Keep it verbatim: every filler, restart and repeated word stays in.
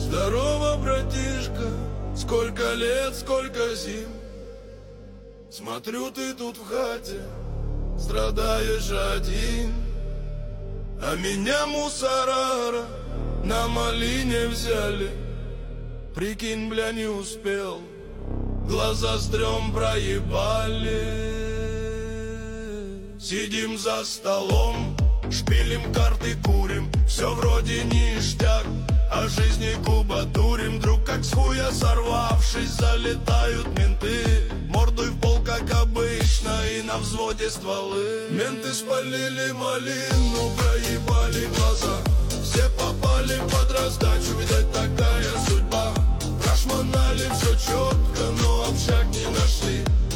Здорово, братишка, сколько лет, сколько зим. Смотрю, ты тут в хате страдаешь один, а меня мусорара на малине взяли. Прикинь, бля, не успел, глаза стрём проебали. Сидим за столом, шпилим карты, курим, все вроде ништяк, о жизни кубатурим. Вдруг как с хуя сорвавшись, залетают менты, мордой в пол, как обычно, и на взводе стволы. Менты спалили малину, проебали глаза, все попали под раздачу, видать, такая судьба. Прошмонали все четко, но общак не нашли.